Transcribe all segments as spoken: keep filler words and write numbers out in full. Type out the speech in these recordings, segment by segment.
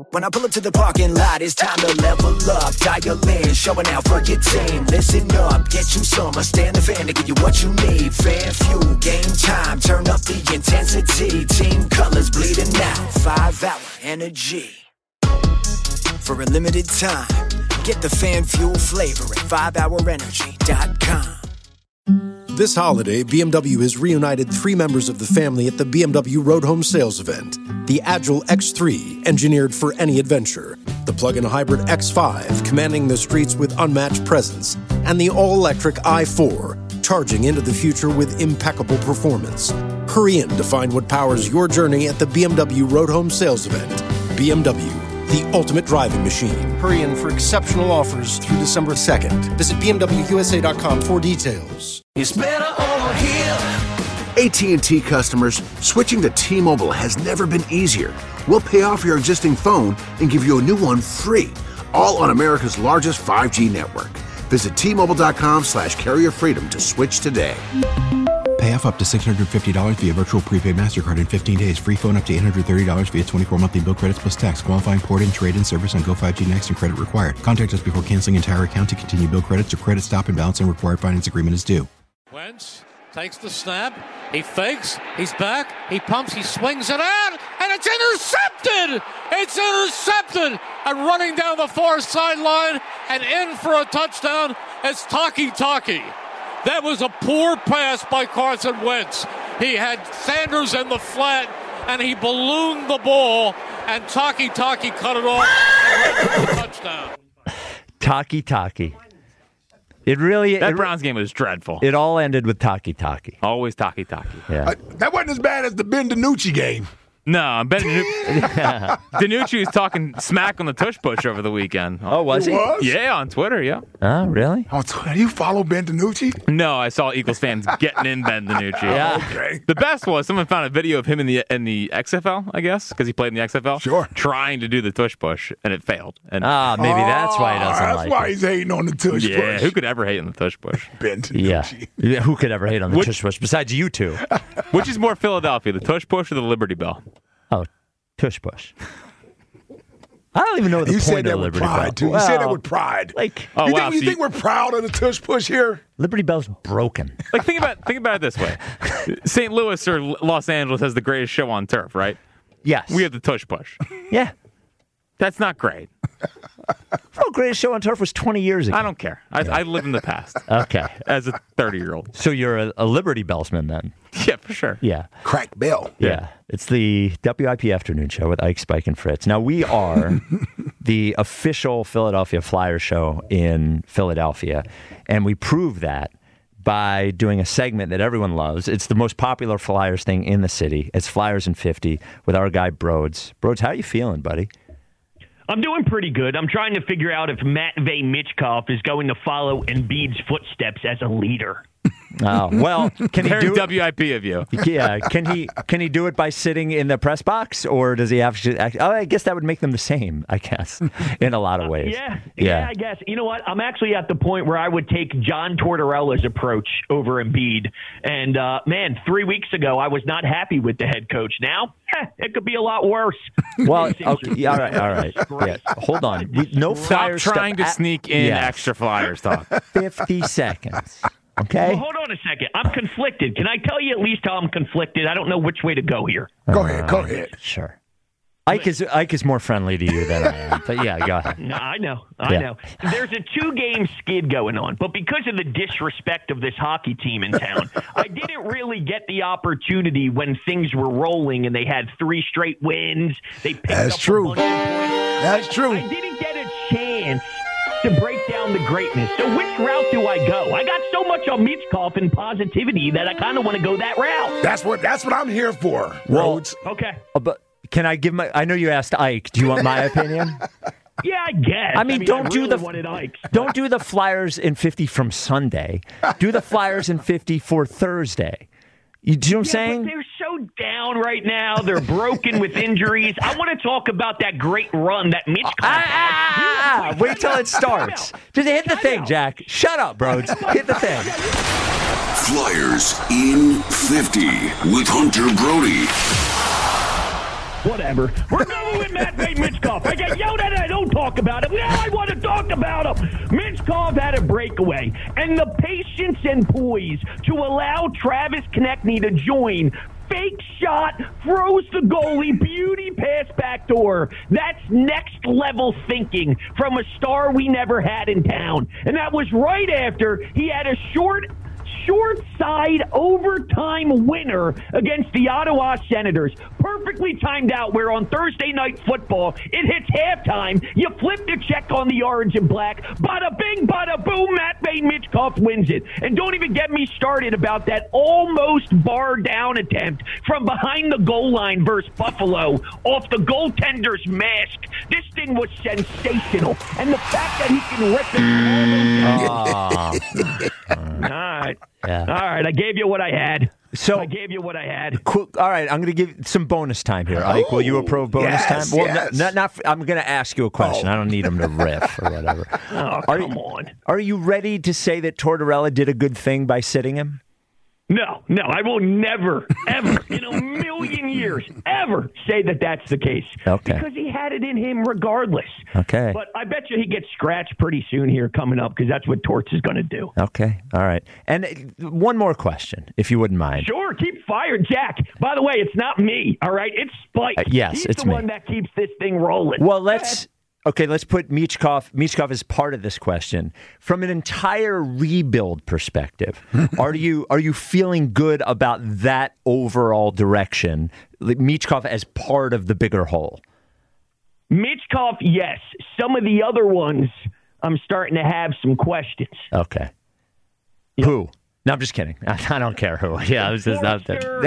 When I pull up to the parking lot, it's time to level up. Dial in, showing out for your team. Listen up, get you some. I stand the fan to give you what you need. Fan fuel, game time, turn up the intensity. Team colors bleeding out, five hour energy. For a limited time, get the fan fuel flavor at five hour energy dot com. This holiday, B M W has reunited three members of the family at the B M W Road Home Sales event. The Agile X three, engineered for any adventure. The plug-in hybrid X five, commanding the streets with unmatched presence. And the all-electric i four, charging into the future with impeccable performance. Hurry in to find what powers your journey at the B M W Road Home Sales event. B M W, the ultimate driving machine. Hurry in for exceptional offers through December second. Visit B M W U S A dot com for details. It's better over here. A T and T customers, switching to T-Mobile has never been easier. We'll pay off your existing phone and give you a new one free, all on America's largest five G network. Visit T Mobile dot com slash carrier freedom to switch today. Pay off up to six hundred fifty dollars via virtual prepaid MasterCard in fifteen days. Free phone up to eight hundred thirty dollars via twenty-four monthly bill credits plus tax. Qualifying port-in, trade-in service on Go five G Next and credit required. Contact us before canceling entire account to continue bill credits or credit stop and balance and required finance agreement is due. Wentz takes the snap. He fakes. He's back. He pumps. He swings it out. And it's intercepted. It's intercepted. And running down the far sideline and in for a touchdown is Taki Taki. That was a poor pass by Carson Wentz. He had Sanders in the flat, and he ballooned the ball, and Taki Taki cut it off and ran for the touchdown. Taki Taki. It really that it, Browns game was dreadful. It all ended with Taki Taki. Always Taki Taki. Yeah. Uh, that wasn't as bad as the Ben DiNucci game. No, Ben DiNucci, DiNucci was talking smack on the tush push over the weekend. Oh, was he? Was? Yeah, on Twitter, yeah. Oh, really? On Twitter, you follow Ben DiNucci? No, I saw Eagles fans getting in Ben DiNucci. Yeah. Okay. The best was someone found a video of him in the in the X F L, I guess, because he played in the X F L. Sure. Trying to do the tush push, and it failed. And Ah, maybe that's why he doesn't that's like why it. he's hating on the tush yeah, push. who could ever hate on the tush push? Ben Yeah. DiNucci. Yeah. Who could ever hate on the Which- tush push besides you two? Which is more Philadelphia, the tush push or the Liberty Bell? Oh, tush push. I don't even know the You point said of that the with Liberty pride, Bell. too. You Well, said that with pride. Like, Oh, you wow, think, you so think you- we're proud of the tush push here? Liberty Bell's broken. Like think about think about it this way: Saint Louis or Los Angeles has the greatest show on turf, right? Yes. We have the tush push. Yeah. That's not great. Oh, greatest show on turf was twenty years ago. I don't care. I, I live in the past Okay. as a thirty-year-old. So you're a, a Liberty Bellsman then? Yeah, for sure. Yeah. Crack Bell. Yeah. It's the W I P Afternoon Show with Ike, Spike, and Fritz. Now, we are the official Philadelphia Flyers show in Philadelphia, and we prove that by doing a segment that everyone loves. It's the most popular Flyers thing in the city. It's Flyers in fifty with our guy Broads. Broads, how are you feeling, buddy? I'm doing pretty good. I'm trying to figure out if Matvey Michkov is going to follow Embiid's footsteps as a leader. Oh, well, can he Very do it? W I P of you. Yeah, can he can he do it by sitting in the press box, or does he have to? Act, oh, I guess that would make them the same. I guess in a lot of ways. Uh, yeah, yeah, yeah, I guess. You know what? I'm actually at the point where I would take John Tortorella's approach over Embiid. And uh, man, three weeks ago I was not happy with the head coach. Now eh, it could be a lot worse. Well, okay, yeah, all right, all right. Yeah, hold on. We, no Stop Flyers trying stuff. to sneak in Yeah. extra Flyers talk. Fifty seconds. Okay. Well, hold on a second. I'm conflicted. Can I tell you at least how I'm conflicted? I don't know which way to go here. Go ahead. Go ahead. Sure. Ike is Ike is more friendly to you than I am. But yeah, go ahead. No, I know. I Yeah. know. There's a two-game skid going on, but because of the disrespect of this hockey team in town, I didn't really get the opportunity when things were rolling and they had three straight wins. They picked That's up true. a bunch of points. That's true. I didn't get a chance to break down the greatness. So which route do I go? I got so much on Michkov and positivity that I kind of want to go that route. That's what that's what I'm here for, Well- Rhodes. Okay. Uh, but can I give my? I know you asked Ike. Do you want my opinion? Yeah, I guess. I mean, don't I do really the wanted Ike's, but- don't do the Flyers in fifty from Sunday. Do the Flyers in fifty for Thursday. You do you know what I'm Yeah, saying? but they're so down right now. They're broken with injuries. I want to talk about that great run that Mitch Ah, ah, ah, wait till it starts. Just hit the thing, Jack. Shut up, bros. Hit the thing. Flyers in fifty with Hunter Brody. Whatever. We're going with Matvey Michkov. I get yelled at and I don't talk about it. Yeah, I want to talk about him. Michkov had a breakaway. And the patience and poise to allow Travis Konechny to join. Fake shot, throws the goalie, beauty pass backdoor. That's next level thinking from a star we never had in town. And that was right after he had a short short side overtime winner against the Ottawa Senators. Perfectly timed out where on Thursday Night Football, it hits halftime. You flip the check on the orange and black. Bada bing, bada boom, Matvey Michkov wins it. And don't even get me started about that almost bar down attempt from behind the goal line versus Buffalo off the goaltender's mask. This thing was sensational. And the fact that he can rip it all over. All right. Yeah. All right, I gave you what I had. So I gave you what I had. Cool. All right, I'm going to give some bonus time here. Ike, will you approve bonus yes, time? Well, yes. not, not, not, I'm going to ask you a question. Oh. I don't need him to riff or whatever. Oh, are come you, on. Are you ready to say that Tortorella did a good thing by sitting him? No, no, I will never, ever, in a million years, ever say that that's the case. Okay. Because he had it in him regardless. Okay. But I bet you he gets scratched pretty soon here coming up because that's what Torts is going to do. Okay. All right. And one more question, if you wouldn't mind. Sure, keep firing, Jack. By the way, it's not me, all right? It's Spike. Uh, yes, He's it's the me. one that keeps this thing rolling. Well, let's... Okay, let's put Michkov, Michkov as part of this question. From an entire rebuild perspective, are you are you feeling good about that overall direction? Like Michkov as part of the bigger whole? Michkov, yes. Some of the other ones, I'm starting to have some questions. Okay. Yep. Who? No, I'm just kidding. I don't care who. Yeah, I was just out there. Forster,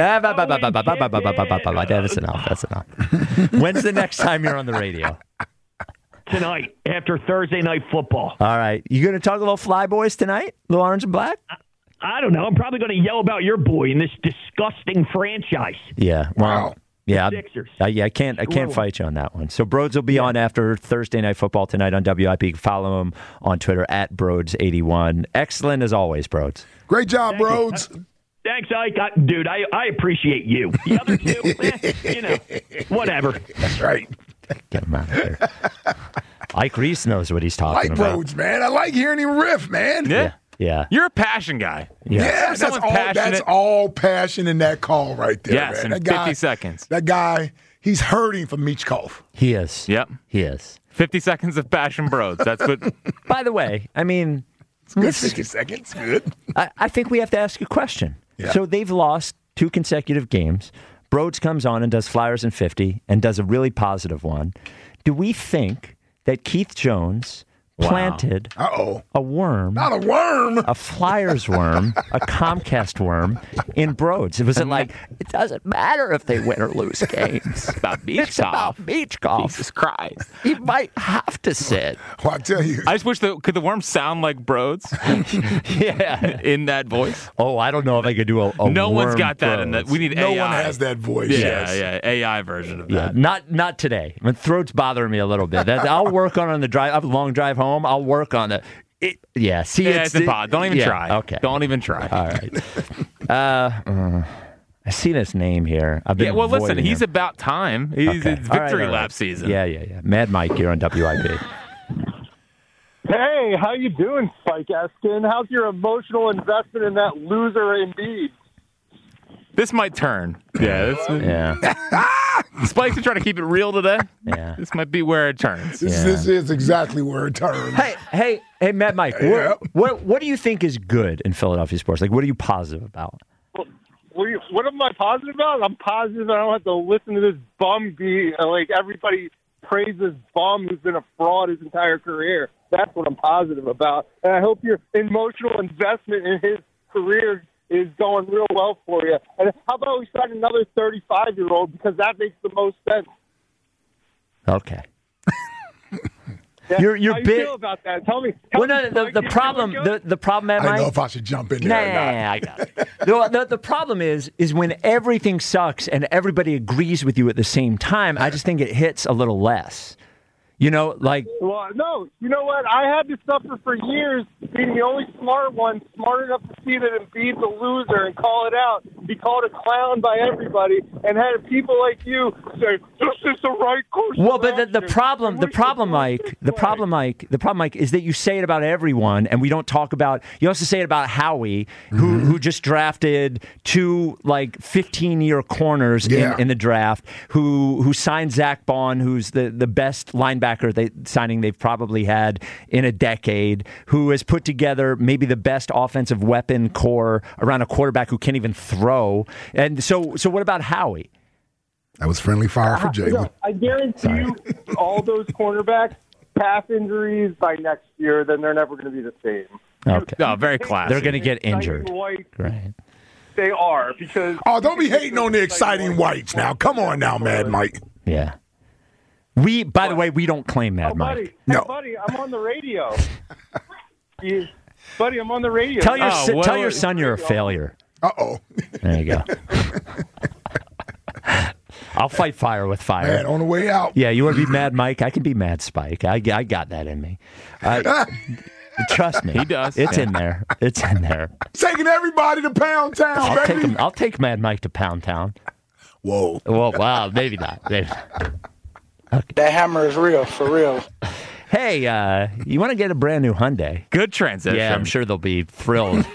That's enough. That's enough. When's the next time you're on the radio? Tonight, after Thursday Night Football. All right. You going to talk a little Fly Boys tonight? Little Orange and Black? I don't know. I'm probably going to yell about your boy in this disgusting franchise. Yeah. Wow. Yeah, Sixers. I, yeah, I can't. I can't fight you on that one. So Broads will be on after Thursday Night Football tonight on W I P. Follow him on Twitter at Broads eighty-one. Excellent as always, Broads. Great job, Broads. Thanks, Ike. I, dude, I, I appreciate you. The other two, eh, you know, whatever. That's right. Get him out of here. Ike Reese knows what he's I talking like about. Broads, man. I like hearing him riff, man. Yeah. Yeah. Yeah. You're a passion guy. Yeah. Yeah, that's all, someone that's passionate- all passion in that call right there, Yes, man. in That guy, fifty seconds. That guy, he's hurting for Michkov. He is. Yep. He is. fifty seconds of passion Broads. That's what. By the way, I mean, Good fifty seconds. Good. I, I think we have to ask a question. Yeah. So they've lost two consecutive games. Broads comes on and does Flyers in fifty and does a really positive one. Do we think that Keith Jones planted Uh-oh. a worm, Not a worm. a Flyers worm, a Comcast worm in Broads? Was it like, it doesn't matter if they win or lose games. It's about It's about Beachcroft. Jesus Christ. He might have to sit. Well, I tell you. I just wish the could the worm sound like Broads Yeah. in that voice. Oh, I don't know if I could do a, a No one's worm got that in Broads. that. We need no A I. one has that voice. Yeah, yes. yeah, A I version of Yeah, that. not not today. My throat's bothering me a little bit. That, I'll work on on the drive. I have a long drive home. I'll work on it. it yeah, see, Yeah, it's, it's impossible. Don't even yeah, try. Okay, Don't even try. all right. Uh, uh, I see this name here. I've been Yeah, well, listen, avoiding he's him. about time. He's Okay. it's All right, victory all right. lap season. Yeah, yeah, yeah. Mad Mike here on W I P. Hey, how you doing, Spike Eskin? How's your emotional investment in that loser indeed? This might turn. Yeah, this, Yeah, Spike's trying to keep it real today. yeah. This might be where it turns. This, Yeah. this is exactly where it turns. Hey, hey, hey, Mad Mike. Yeah. What, what what do you think is good in Philadelphia sports? Like, what are you positive about? What, you, what am I positive about? I'm positive I don't have to listen to this bum be like everybody praises bum who's been a fraud his entire career. That's what I'm positive about. And I hope your emotional investment in his career is going real well for you. And how about we sign another thirty-five-year-old because that makes the most sense. Okay. Yeah, You're- you're how you big- feel about that? Tell me. Tell Well, no, me, the, Spike, the you problem, feeling the, good? the problem, Mad I don't Mike. know if I should jump in Nah, there or not. I got it. the, the, the problem is, is when everything sucks and everybody agrees with you at the same time, I just think it hits a little less. You know, like, Well, no, you know what? I had to suffer for years being the only smart one, smart enough to see that Embiid's a loser and call it out. be called a clown by everybody, and had people like you say, this is the right course. Well, but the, the problem, the problem, Mike, the problem, Mike, the problem, Mike, is that you say it about everyone, and we don't talk about. You also say it about Howie, who mm-hmm. who just drafted two like fifteen-year corners yeah. in, in the draft, who who signed Zach Bond, who's the, the best linebacker they signing they've probably had in a decade, who has put together maybe the best offensive weapon core around a quarterback who can't even throw. And so, so what about Howie? That was friendly fire for Jalen. I guarantee Sorry. you, all those cornerbacks, calf injuries by next year, then they're never going to be the same. Okay. Oh, very classy. They're going to get injured. Right. They are because. Oh, don't be hating on the exciting whites now. Come on now, Mad Mike. Yeah. We, by the way, we don't claim Mad oh, buddy. Mike. Hey, no, buddy, I'm on the radio. you, buddy, I'm on the radio. Tell your oh, si- well, tell your son you're a failure. Uh oh. There you go. I'll fight fire with fire. Man, on the way out. Yeah, you want to be Mad Mike? I can be Mad Spike. I, I got that in me. Uh, trust me. He does. It's yeah. in there. It's in there. Taking everybody to Pound Town, I'll baby. take him. I'll take Mad Mike to Pound Town. Whoa. Well, wow, maybe not. Maybe. Okay. That hammer is real, for real. Hey, uh, you want to get a brand new Hyundai? Good transition. Yeah, I'm sure they'll be thrilled.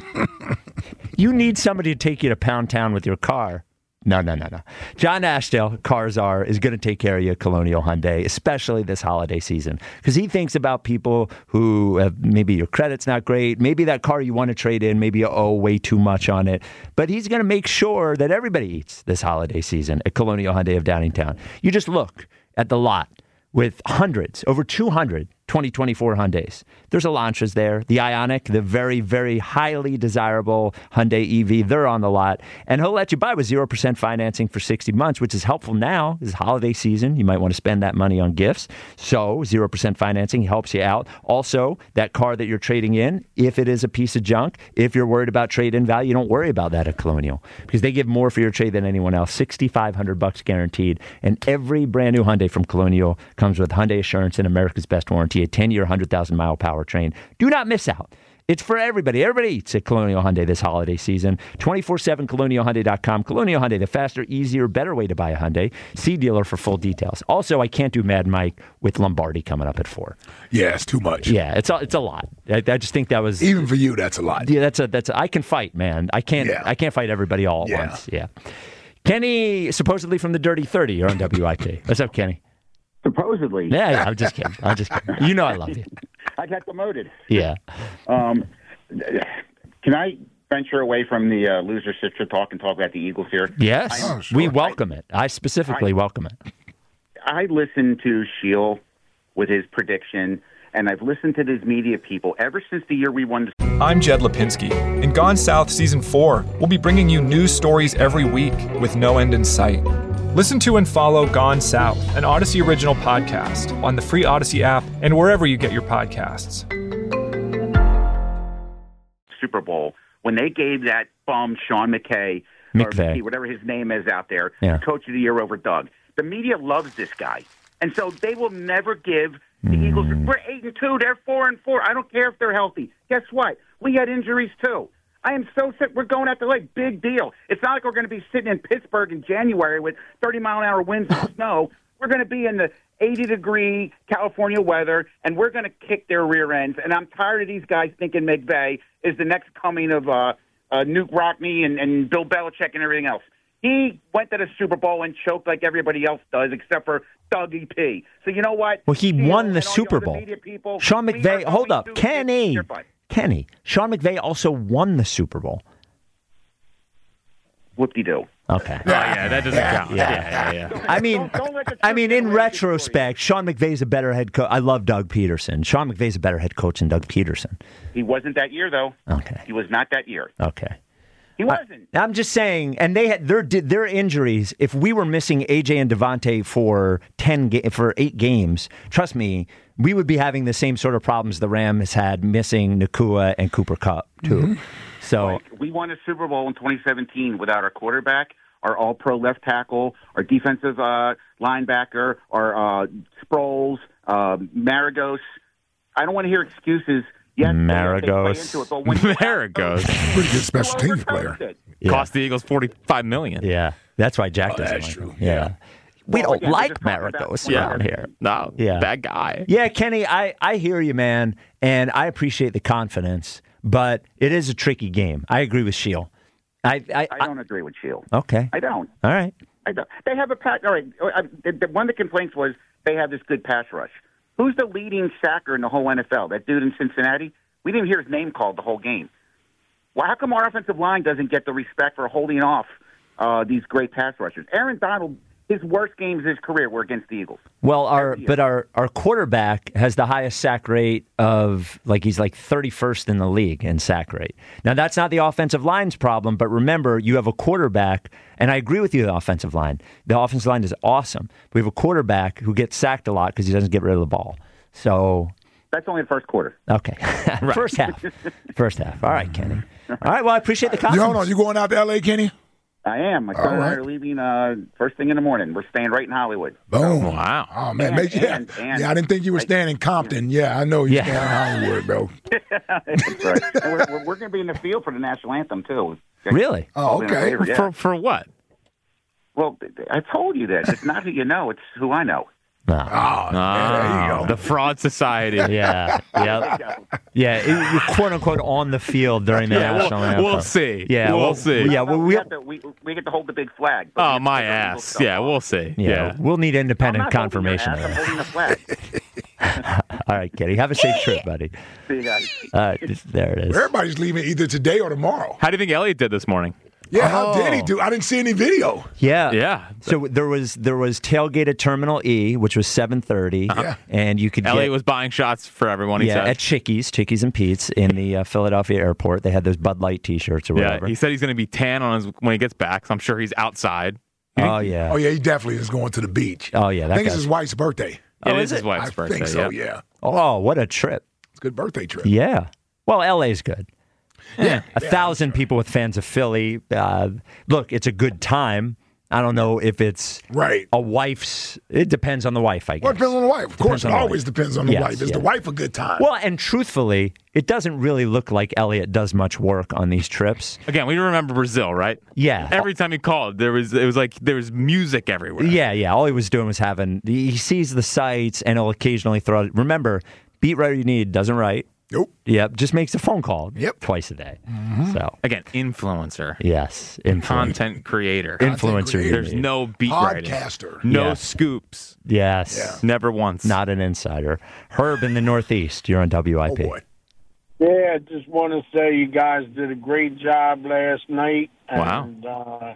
You need somebody to take you to Pound Town with your car. No, no, no, no. John Ashdale, Cars Are, is going to take care of you at Colonial Hyundai, especially this holiday season, because he thinks about people who have, maybe your credit's not great, maybe that car you want to trade in, maybe you owe way too much on it, but he's going to make sure that everybody eats this holiday season at Colonial Hyundai of Downingtown. You just look at the lot with hundreds, over two hundred twenty twenty-four Hyundais. There's Elantras there. The Ioniq, the very, very highly desirable Hyundai E V, they're on the lot. And he'll let you buy with zero percent financing for sixty months, which is helpful now. This is holiday season. You might want to spend that money on gifts. So zero percent financing helps you out. Also, that car that you're trading in, if it is a piece of junk, if you're worried about trade-in value, don't worry about that at Colonial, because they give more for your trade than anyone else. sixty-five hundred bucks guaranteed. And every brand new Hyundai from Colonial comes with Hyundai Assurance and America's Best Warranty, a ten-year, one hundred thousand mile powertrain. Do not miss out. It's for everybody. Everybody eats at Colonial Hyundai this holiday season. twenty-four seven colonial hyundai dot com. Colonial Hyundai, the faster, easier, better way to buy a Hyundai. See dealer for full details. Also, I can't do Mad Mike with Lombardi coming up at four. Yeah, it's too much. Yeah, it's a, it's a lot. I, I just think that was even for you. That's a lot. Yeah, that's a that's. A, I can fight, man. I can't. Yeah. I can't fight everybody all at yeah. once. Yeah. Kenny, supposedly from the Dirty thirty, you're on W I P. What's up, Kenny? Supposedly. Yeah, yeah, I'm just kidding. I'm just kidding. You know I love you. I got demoted. Yeah. Um, can I venture away from the uh, loser sister talk and talk about the Eagles here? Yes. Oh, sure. We welcome I, it. I specifically I, welcome it. I listened to Sheil with his prediction, and I've listened to these media people ever since the year we won. The- I'm Jed Lipinski. In Gone South Season four, we'll be bringing you news stories every week with no end in sight. Listen to and follow Gone South, an Odyssey original podcast, on the free Odyssey app and wherever you get your podcasts. Super Bowl, when they gave that bum Sean McKay, McVay. or whatever his name is out there, yeah. Coach of the Year over Doug. The media loves this guy, and so they will never give the mm. Eagles. We're eight and two. They're four and four. I don't care if they're healthy. Guess what? We had injuries too. I am so sick. We're going out to like big deal. It's not like we're going to be sitting in Pittsburgh in January with thirty mile an hour winds and snow. We're going to be in the eighty degree California weather, and we're going to kick their rear ends. And I'm tired of these guys thinking McVay is the next coming of uh, uh, Nuke Rockne and, and Bill Belichick and everything else. He went to the Super Bowl and choked like everybody else does, except for Dougie P. So you know what? Well, he you won know, the Super Bowl. People, Sean McVay, hold up, Kenny. Kenny, Sean McVay also won the Super Bowl. Whoop-de-doo. Okay. Oh, yeah, that doesn't count. Yeah, yeah, yeah. yeah. I mean, I mean, in retrospect, Sean McVay's a better head coach. I love Doug Peterson. Sean McVay's a better head coach than Doug Peterson. He wasn't that year, though. Okay. He was not that year. Okay. He wasn't. I, I'm just saying, and they had their their injuries. If we were missing A J and Devontae for ten ga- for eight games, trust me, we would be having the same sort of problems the Rams had missing Nakua and Cooper Kupp too. Mm-hmm. So like, we won a Super Bowl in twenty seventeen without our quarterback, our All-Pro left tackle, our defensive uh, linebacker, our uh, Sproles, uh, Maragos. I don't want to hear excuses Yes, Maragos. Maragos. Pretty good special teams player. Yeah. Cost the Eagles forty-five million dollars. Yeah, that's why Jack Oh, doesn't that's like true. him. Yeah. We Well, don't again, like we're just talking about- Maragos Yeah. around here. No, Yeah. bad guy. Yeah, Kenny, I, I hear you, man, and I appreciate the confidence, but it is a tricky game. I agree with Sheil. I, I, I don't agree with Shield. Okay. I don't. All right. I don't. They have a pass. All right. I, the, the, one of the complaints was they have this good pass rush. Who's the leading sacker in the whole N F L? That dude in Cincinnati? We didn't hear his name called the whole game. Well, how come our offensive line doesn't get the respect for holding off uh, these great pass rushers? Aaron Donald, his worst games of his career were against the Eagles. Well, our but our, our quarterback has the highest sack rate of, like, he's like thirty-first in the league in sack rate. Now, that's not the offensive line's problem, but remember, you have a quarterback, and I agree with you, the offensive line. The offensive line is awesome. We have a quarterback who gets sacked a lot because he doesn't get rid of the ball. So that's only the first quarter. Okay. First half. First half. All right, Kenny. All right, well, I appreciate the You confidence. hold on, you going out to L A, Kenny? I am. My son and I right. are leaving uh, first thing in the morning. We're staying right in Hollywood. Boom. Wow. Oh, man. And- Make, yeah. and- and- yeah, I didn't think you were staying in Compton. Yeah, I know you're Yeah. staying in Hollywood, bro. That's right. And we're we're, we're going to be in the field for the national anthem, too. Really? Oh, okay. Yeah. For for what? Well, I told you that. It's not who you know. It's who I know. No. Oh, yeah, there you go. The Fraud Society. Yeah, yeah, yeah. it- You're quote unquote on the field during the Yeah, we'll- national anthem. we'll see. Yeah, We'll see. Yeah, well, we, we, have to, we, we get to hold the big flag. but we Oh, have to my take our Eagle ass. stuff Yeah, off. we'll see. yeah, Yeah. we'll need I'm independent not holding your confirmation ass, of I'm holding the that. flag. All right, Kenny, have a safe trip, buddy. See you guys. All right, just- there it is. Everybody's leaving either today or tomorrow. How do you think Elliot did this morning? Yeah, how Oh. did he do? I didn't see any video. Yeah, Yeah. So there was there was tailgate at Terminal E, which was seven thirty, Yeah. and you could Elliot get, was buying shots for everyone, he yeah said. at Chickies, Chickies and Pete's in the uh, Philadelphia airport. They had those Bud Light T-shirts or yeah, whatever. he said he's going to be tan on his when he gets back, so I'm sure he's outside. Oh yeah, Oh, yeah, he definitely is going to the beach. oh yeah. I That think it's guy's- his wife's birthday. It Oh, is is his it? wife's I birthday. think so, yeah. yeah. Oh, what a trip! It's a good birthday trip. Yeah. Well, L A's good. Yeah. A thousand people with fans of Philly. Uh, look, it's a good time. I don't know if it's Right. a wife's. It depends on the wife, I guess. Well, it depends on the wife. Of course, Depends on it the always wife. depends on the Yes, wife. Is yeah. the wife a good time? Well, and truthfully, it doesn't really look like Elliot does much work on these trips. Again, we remember Brazil, right? Yeah. Every time he called, there was it was like there was music everywhere. Yeah, yeah. All he was doing was having. He sees the sights and he'll occasionally throw. Remember, beat writer you need doesn't write. Nope. Yep. Just makes a phone call. Yep. Twice a day. So Again, influencer, yes, influencer. content creator. Influencer. creator. There's no beat writing. Podcaster. No Yeah. scoops. Yes. Yeah. Never once. Not an insider. Herb in the Northeast. You're on W I P. Oh, boy. Yeah, I just want to say you guys did a great job last night. Wow. And, uh,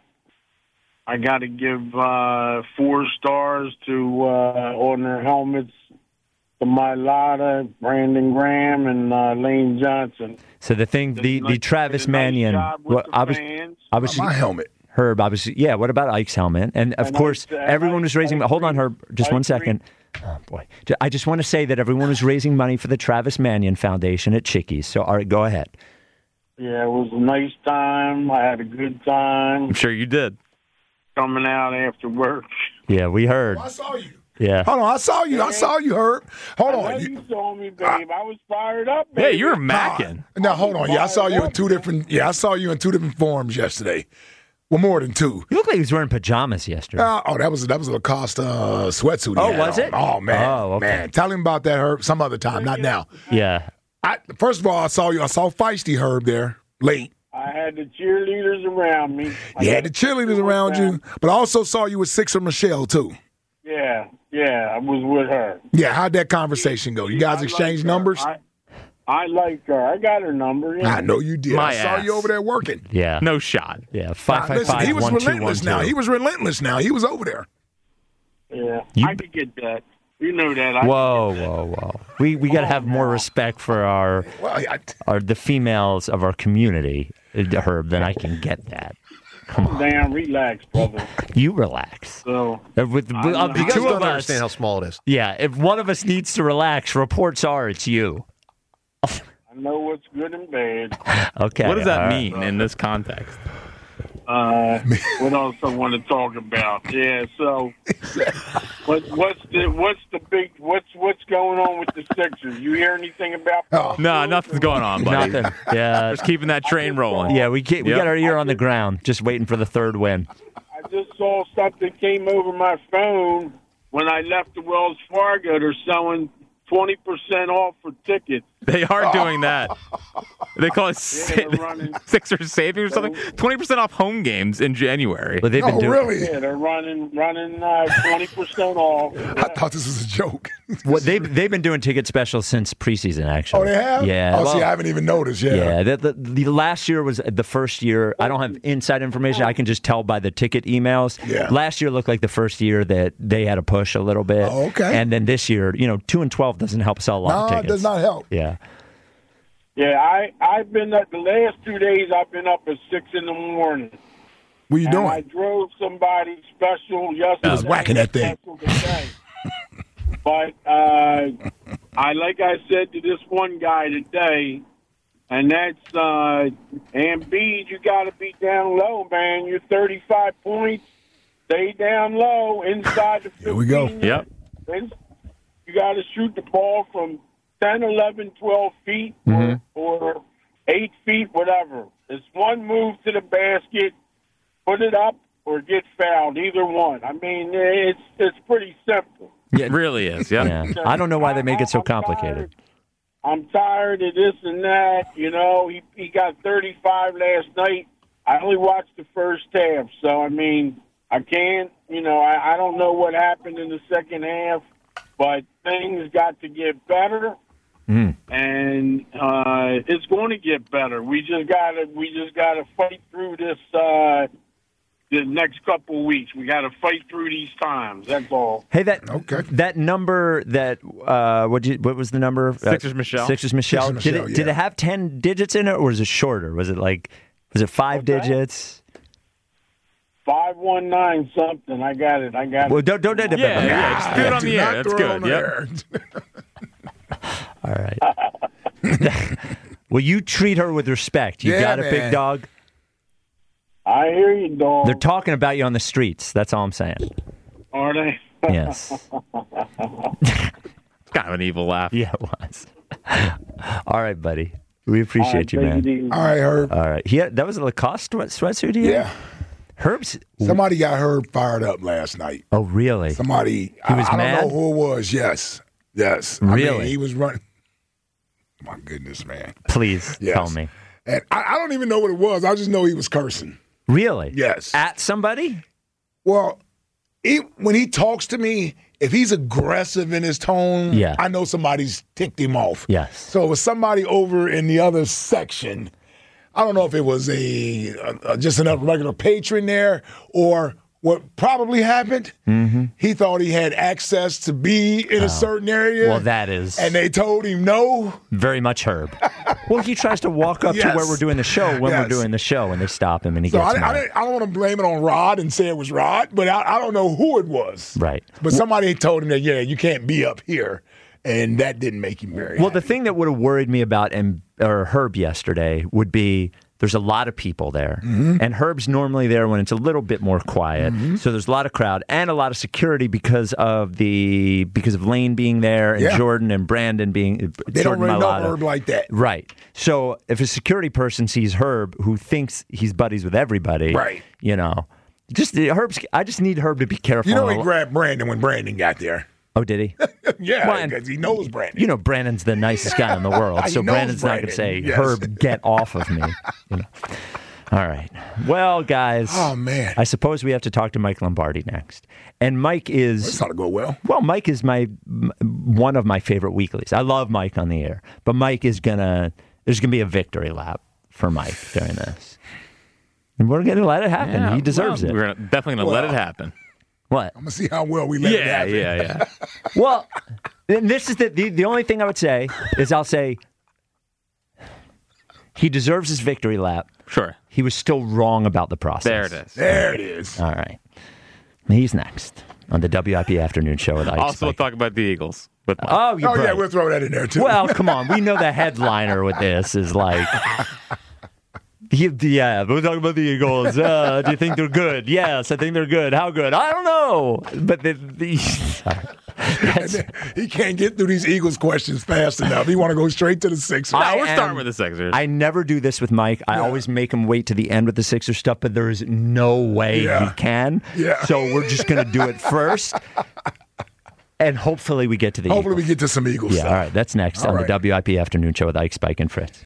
I got to give uh, four stars to uh, on their helmets to Mylata, Brandon Graham, and uh, Lane Johnson. So the thing, the, the Nice- Travis did a nice Mannion. job with What the I was, fans. I was My helmet. Herb. I was, yeah. What about Ike's helmet? And of And course, I- everyone was I- raising. I Hold on, agree. Herb. Just I one agree. second. Oh boy. J- I just want to say that everyone was raising money for the Travis Mannion Foundation at Chickies. So all right, go ahead. Yeah, it was a nice time. I had a good time I'm sure you did. coming out after work. Yeah, we heard. I saw you. Yeah. Hold on, I saw you. I saw you, Herb. Hold I know on. you You- saw me, babe. I was fired up, Yeah, baby. you were macking. Now hold on. Yeah, I saw you in two different. Yeah, I saw you in two different forms yesterday. Well, more than two. You look like he was wearing pajamas yesterday. Uh, oh, that was that was a Lacoste uh, sweatsuit. he Oh, had was on. it? Oh man, Oh, okay. man. Tell him about that, Herb. Some other time, not now. Yeah. I, first of all, I saw you. I saw feisty Herb there late. I had the cheerleaders around me. I You had got the cheerleaders around you, but I also saw you with Sixer Michelle too. Yeah, yeah, I was with her. Yeah, how'd that conversation go? You guys I exchange like her. numbers? I, I liked her. I got her number. Yeah. I know you did. My I saw ass. you over there working. Yeah. No shot. Yeah. Five Nah, five listen, five he was one two one relentless now. two. He was relentless now. He was over there. Yeah, You- I could get that. You know that. I Whoa, whoa, whoa. We we got to have more respect for our Well, I, our the females of our community, uh, Herb. Then I can get that. Come on, Damn, relax, brother. you relax. So Uh, With the, I of the know. You guys two don't of us, understand how small it is. yeah. If one of us needs to relax, reports are it's you. I know what's good and bad. Okay. What does that all right. mean in this context? Uh, what else I want to talk about? Yeah, so what, what's the what's the big what's what's going on with the Sixers? You hear anything about? Oh. No, nothing's going on, buddy. Nothing. Yeah, just keeping that train rolling. Yeah, we get, we Yep. got our ear on the ground, just waiting for the third win. I just saw something came over my phone when I left the Wells Fargo. They're selling twenty percent off for tickets. They are doing that. They call it Yeah, they're running- Sixers savings or something. Twenty percent off home games in January. But they've been Oh, doing- really? Yeah, they're running running uh, twenty percent off. I thought this was a joke. Well, they've they've been doing ticket specials since preseason, actually. Oh, they have? Yeah. Oh, see, well, I haven't even noticed. Yeah. Yeah, the, the, the last year was the first year. I don't have inside information. I can just tell by the ticket emails. Yeah. Last year looked like the first year that they had a push a little bit. Oh, okay. And then this year, you know, two and twelve doesn't help sell a lot No, of it tickets. does not help. Yeah. Yeah, I I've been up the last two days. I've been up at six in the morning. What you and doing? I drove somebody special yesterday. I was whacking that thing. special today. But uh, I, like I said to this one guy today, and that's uh, Embiid. You got to be down low, man. You're thirty-five points. Stay down low inside the. Here we go. Yep. And you got to shoot the ball from ten, eleven, twelve feet Mhm. or, or eight feet, whatever. It's one move to the basket, put it up, or get fouled. Either one. I mean, it's it's pretty simple. It really is. Yeah. Yeah. I don't know why they make it so complicated. I'm tired of this and that. You know, he he got thirty-five last night. I only watched the first half, so I mean, I can't. You know, I, I don't know what happened in the second half, but things got to get better, Mm. and uh, it's going to get better. We just gotta we just gotta fight through this. Uh, the next couple of weeks, we got to fight through these times. That's all. Hey, that that number that uh, what you what was the number? Sixers uh, Michelle. Sixers Michelle. Sixers did Michelle, it did yeah. it have ten digits in it, or was it shorter? Was it like was it five digits? Five one nine something. I got it. I got Well, it. don't don't don't- Yeah, yeah, just do it on Do the not air. That's throw it on good. the Yep. air. All right. Well, you treat her with respect. You Yeah, got it, big man. dog. I hear you, dog. They're talking about you on the streets. That's all I'm saying. Are they? Yes. Kind of an evil laugh. Yeah, it was. All right, buddy. We appreciate you, man. All right, Herb. All right. He had, that was a Lacoste sweat, sweatsuit he had? Yeah. Herb's. Somebody got Herb fired up last night. Oh, really? Somebody. He was I, I mad? don't know who it was. Yes. Yes. I Really? mean, he was running. My goodness, man. Please Yes. tell me. And I, I don't even know what it was. I just know he was cursing. Really? Yes. At somebody? Well, he, when he talks to me, if he's aggressive in his tone, Yeah. I know somebody's ticked him off. Yes. So it was somebody over in the other section. I don't know if it was a, a just another regular patron there or what probably happened. Mm-hmm. He thought he had access to be in a certain area. Well, that is And they told him no. very much Herb. Well, he tries to walk up to Yes. where we're doing the show when Yes. we're doing the show, and they stop him, and he So gets I, I, mad. didn't- I don't want to blame it on Rod and say it was Rod, but I, I don't know who it was. Right. But somebody told him that, yeah, you can't be up here. And that didn't make him very Well, the thing that would have worried me about and or Herb yesterday would be there's a lot of people there, Mm-hmm. and Herb's normally there when it's a little bit more quiet. So there's a lot of crowd and a lot of security because of the because of Lane being there and Yeah. Jordan and Brandon being They don't Jordan really know Mailata. Herb like that. Right. So if a security person sees Herb who thinks he's buddies with everybody, Right. you know, just Herb's. I just need Herb to be careful. You know, on he a- grabbed Brandon when Brandon got there. Oh, did he? Yeah, Well, and- because he knows Brandon. You know, Brandon's the nicest guy in the world, He so knows Brandon's not going to say, Brandon, yes. Herb, get off of me. You know. All right. Well, guys. Oh, man. I suppose we have to talk to Mike Lombardi next. And Mike is. This ought to go well. Well, Mike is my m- one of my favorite weeklies. I love Mike on the air, but Mike is gonna. There's gonna be a victory lap for Mike during this, and we're gonna let it happen. Yeah, he deserves well, it. We're gonna, definitely going to let Well, it happen. What? I'm going to see how well we let it Yeah, happen. yeah, yeah. Well, and this is the, the the only thing I would say is I'll say he deserves his victory lap. Sure. He was still wrong about the process. There it is. There it is. All right. He's next on the W I P Afternoon Show with Ike Also, we'll Spike. talk about the Eagles. With Mike. Oh, you're Oh, yeah, right. we'll throw that in there, too. Well, come on. We know the headliner with this is like He, yeah, we're talking about the Eagles. Uh, do you think they're good? Yes, I think they're good. How good? I don't know. But the, the he can't get through these Eagles questions fast enough. He want to go straight to the Sixers. No, we're starting with the Sixers. I never do this with Mike. I Yeah. always make him wait to the end with the Sixers stuff, but there is no way Yeah. he can. Yeah. So we're just going to do it first. And hopefully we get to the Hopefully Eagles. we get to some Eagles Yeah, stuff. all right. That's next All on right. the W I P Afternoon Show with Ike, Spike, and Fritz.